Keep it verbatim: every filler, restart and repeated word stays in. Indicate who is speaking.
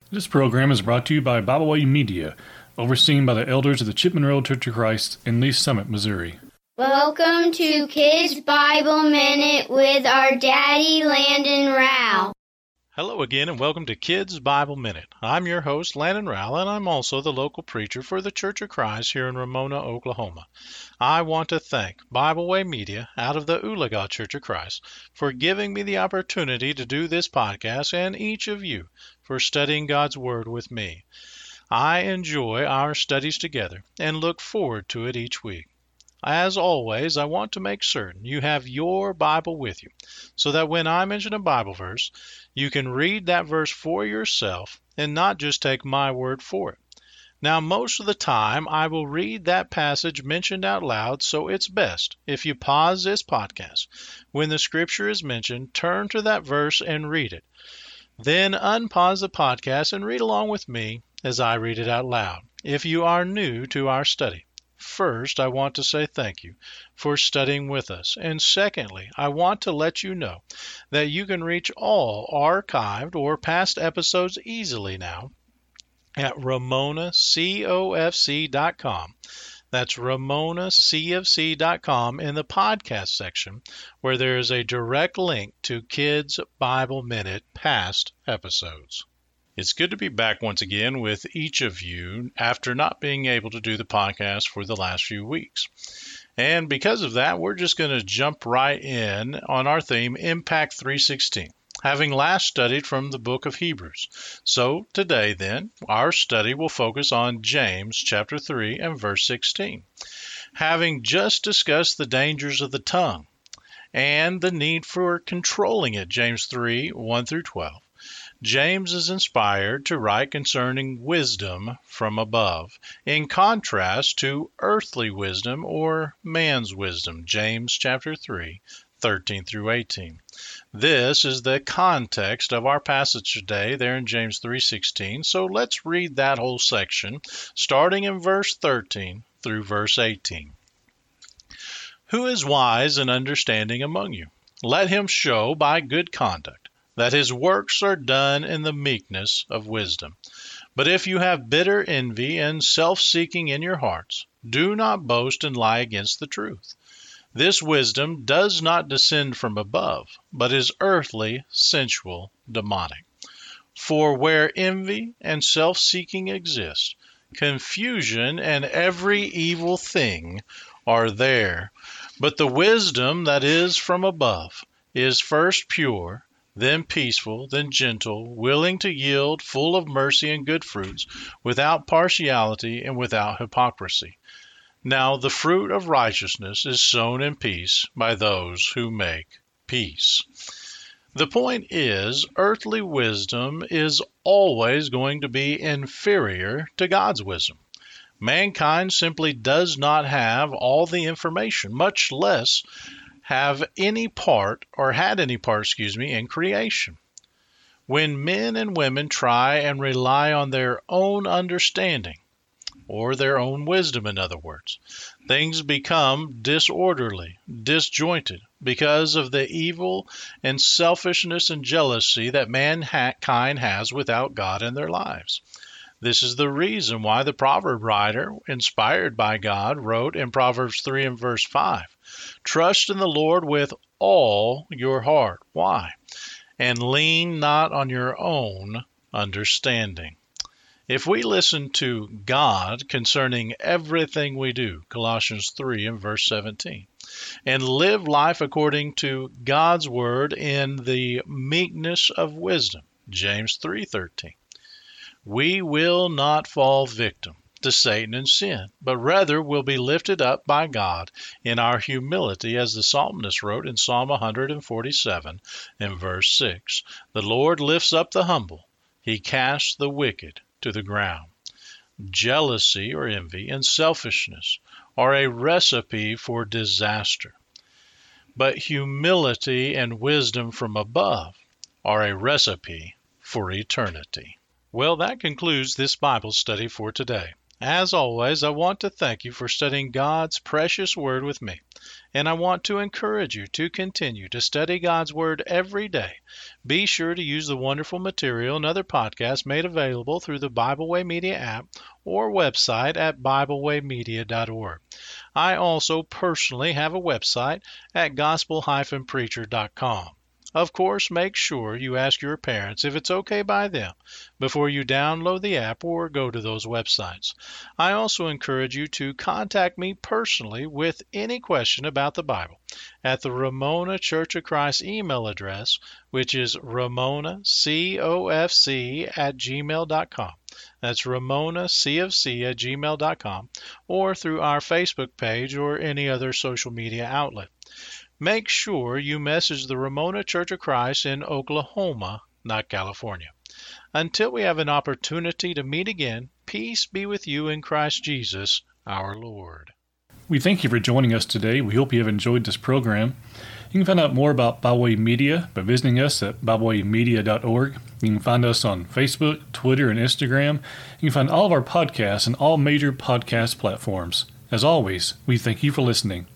Speaker 1: This program is brought to you by Bible Way Media, overseen by the elders of the Chipman Road Church of Christ in Lee Summit, Missouri.
Speaker 2: Welcome to Kids Bible Minute with our daddy, Landon Rowell.
Speaker 3: Hello again and welcome to Kids Bible Minute. I'm your host, Landon Rowell, and I'm also the local preacher for the Church of Christ here in Ramona, Oklahoma. I want to thank Bible Way Media out of the Oologah Church of Christ for giving me the opportunity to do this podcast, and each of you for studying God's Word with me. I enjoy our studies together and look forward to it each week. As always, I want to make certain you have your Bible with you so that when I mention a Bible verse, you can read that verse for yourself and not just take my word for it. Now, most of the time, I will read that passage mentioned out loud, so it's best if you pause this podcast. When the scripture is mentioned, turn to that verse and read it. Then unpause the podcast and read along with me as I read it out loud. If you are new to our study, first, I want to say thank you for studying with us. And secondly, I want to let you know that you can reach all archived or past episodes easily now at ramona cof c dot com. That's ramona c f c dot com in the podcast section, where there is a direct link to Kids Bible Minute past episodes. It's good to be back once again with each of you after not being able to do the podcast for the last few weeks. And because of that, we're just going to jump right in on our theme, Impact three sixteen, having last studied from the book of Hebrews. So today then, our study will focus on James chapter three and verse sixteen. Having just discussed the dangers of the tongue and the need for controlling it, James three, one through twelve. James is inspired to write concerning wisdom from above, in contrast to earthly wisdom or man's wisdom, James chapter three, thirteen through eighteen. This is the context of our passage today there in James three sixteen, so let's read that whole section, starting in verse thirteen through verse eighteen. Who is wise and understanding among you? Let him show by good conduct that his works are done in the meekness of wisdom. But if you have bitter envy and self-seeking in your hearts, do not boast and lie against the truth. This wisdom does not descend from above, but is earthly, sensual, demonic. For where envy and self-seeking exist, confusion and every evil thing are there. But the wisdom that is from above is first pure, then peaceful, then gentle, willing to yield, full of mercy and good fruits, without partiality and without hypocrisy. Now the fruit of righteousness is sown in peace by those who make peace. The point is, earthly wisdom is always going to be inferior to God's wisdom. Mankind simply does not have all the information, much less have any part or had any part, excuse me, in creation. When men and women try and rely on their own understanding, or their own wisdom, in other words, things become disorderly, disjointed, because of the evil and selfishness and jealousy that mankind has without God in their lives. This is the reason why the proverb writer, inspired by God, wrote in Proverbs three and verse five, trust in the Lord with all your heart. Why? And lean not on your own understanding. If we listen to God concerning everything we do, Colossians three and verse seventeen, and live life according to God's word in the meekness of wisdom, James three thirteen, we will not fall victim to Satan and sin, but rather will be lifted up by God in our humility, as the psalmist wrote in Psalm one forty-seven in verse six. The Lord lifts up the humble, he casts the wicked to the ground. Jealousy or envy and selfishness are a recipe for disaster, but humility and wisdom from above are a recipe for eternity. Well, that concludes this Bible study for today. As always, I want to thank you for studying God's precious Word with me, and I want to encourage you to continue to study God's Word every day. Be sure to use the wonderful material and other podcasts made available through the Bible Way Media app or website at bible way media dot org. I also personally have a website at gospel dash preacher dot com. Of course, make sure you ask your parents if it's okay by them before you download the app or go to those websites. I also encourage you to contact me personally with any question about the Bible at the Ramona Church of Christ email address, which is ramona c o f c at gmail dot com. That's ramona c f c at gmail dot com, or through our Facebook page or any other social media outlet. Make sure you message the Ramona Church of Christ in Oklahoma, not California. Until we have an opportunity to meet again, peace be with you in Christ Jesus, our Lord.
Speaker 1: We thank you for joining us today. We hope you have enjoyed this program. You can find out more about Bible Way Media by visiting us at bible way media dot org. You can find us on Facebook, Twitter, and Instagram. You can find all of our podcasts on all major podcast platforms. As always, we thank you for listening.